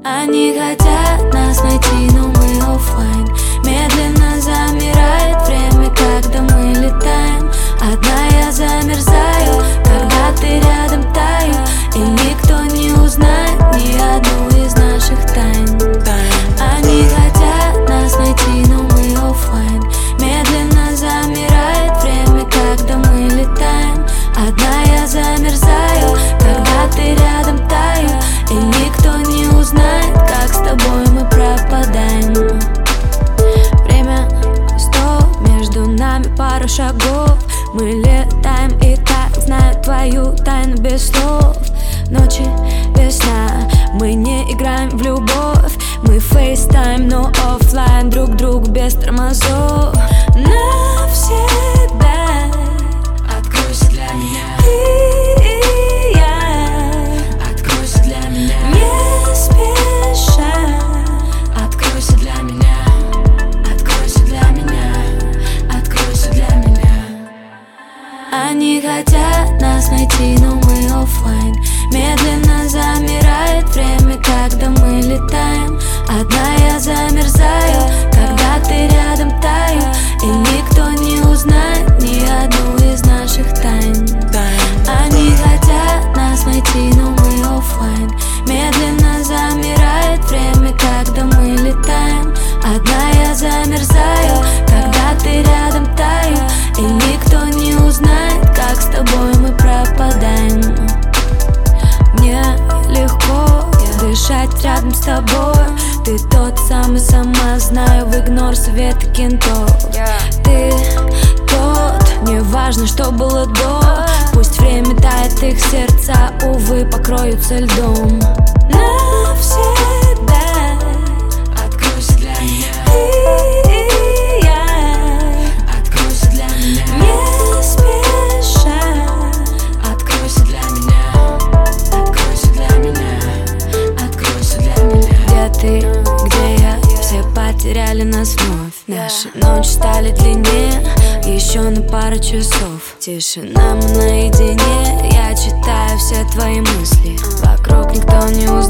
Они хотят нас найти, но мы оффлайн. Медленно замирает время, когда мы летаем. Одна я замерзаю, когда ты рядом таю. И никто не узнает ни одну из наших тайн. Они хотят нас найти, но мы оффлайн. Медленно замирает время, когда мы летаем. Одна я замерзаю, когда ты рядом таю. И никто не узнает, как с тобой мы пропадаем. Время стоп, между нами пару шагов. Мы летаем и так знаю твою тайну без слов. Ночи без сна, мы не играем в любовь. Мы фейстайм, но оффлайн, друг другу без тормозов. Навсегда откройся для меня. Ты и я, откройся для меня. не спеша. Откройся для меня. Откройся для меня. Откройся для меня. Они хотят нас найти, но мы оффлайн. Медленно замирает время, когда мы летаем. Одна я замерзаю, когда ты рядом таю. И никто не узнает ни одну из наших тайн. Они хотят нас найти, но мы оффлайн. Медленно замирает время, когда мы летаем. Одна я замерзаю, когда ты рядом таю. И никто не узнает, как с тобой мы пропадаем. Мне легко дышать рядом с тобой. Ты тот самый, сама знаю, в игнор совета кентов. Ты тот, не важно, что было до. Пусть время тает, их сердца, увы, покроются льдом. Навсегда Откройся для меня. ты и я, Откройся для меня. не спеша. Откройся для меня. Откройся для меня. Откройся для меня. Где ты, где я, все потеряли нас вновь. Наши ночи стали длиннее, еще на пару часов. Тишина, мы наедине, я читаю все твои мысли. Вокруг никто не узнает.